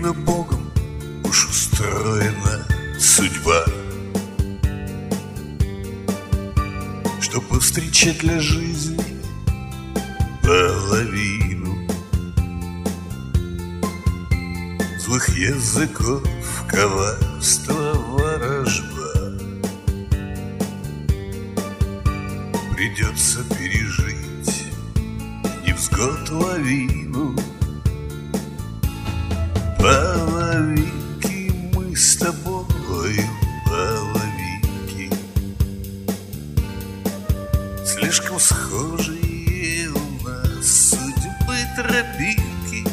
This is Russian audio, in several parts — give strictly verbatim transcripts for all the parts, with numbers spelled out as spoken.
Видно, Богом уж устроена судьба, чтоб повстречать для жизни половину злых языков, коварства, ворожба. Придется пережить невзгод лавину. Половинки мы с тобой, половинки, слишком схожие у нас судьбы тропинки.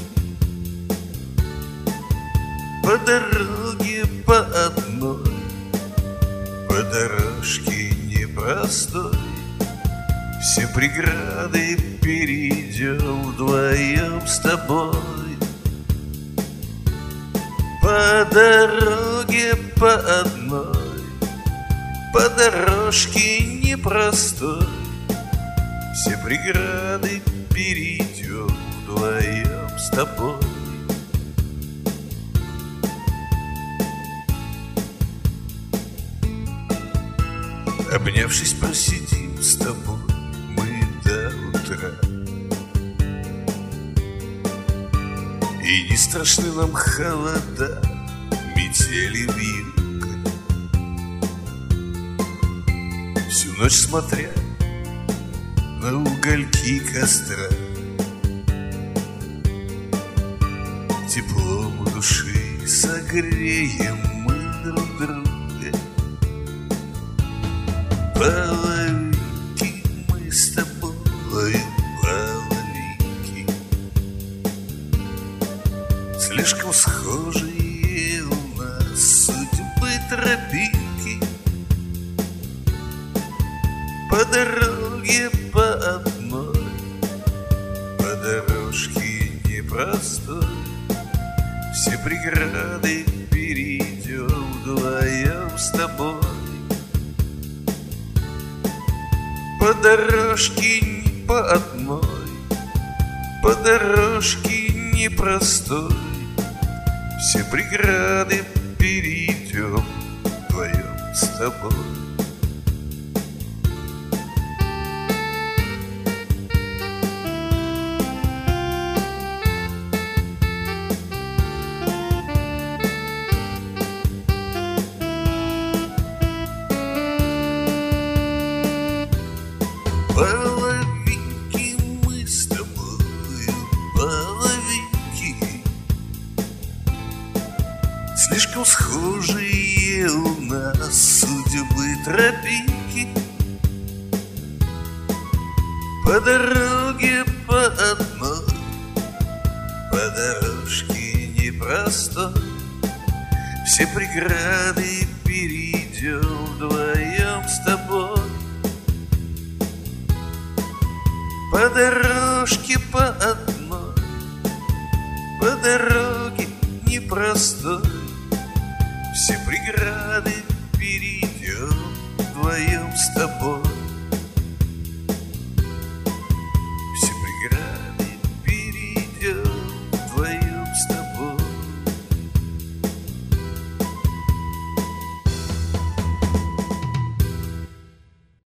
По дороге по одной, по дорожке непростой, все преграды перейдем вдвоем с тобой. По дороге по одной, по дорожке непростой, все преграды перейдем вдвоем с тобой. Обнявшись, просидим с тобой мы до утра, и не страшны нам холода, метели, вьюга. Всю ночь смотря на угольки костра, теплом души согреем мы друг друга. Половинки мы с тобой, половинки, слишком схожие у нас судьбы тропинки. По дороге по одной, по дорожке непростой, все преграды перейдем вдвоем с тобой. По дорожке не по одной, по дорожке непростой, все преграды перейдем вдвоем с тобой. Половинки мы с тобою, половинки, слишком схожие у нас судьбы тропинки. По дороге по одной, по дорожке непростой, все преграды перейдем вдвоем с тобой. По дорожке по одной, по дороге непростой, все преграды перейдем вдвоем с тобой.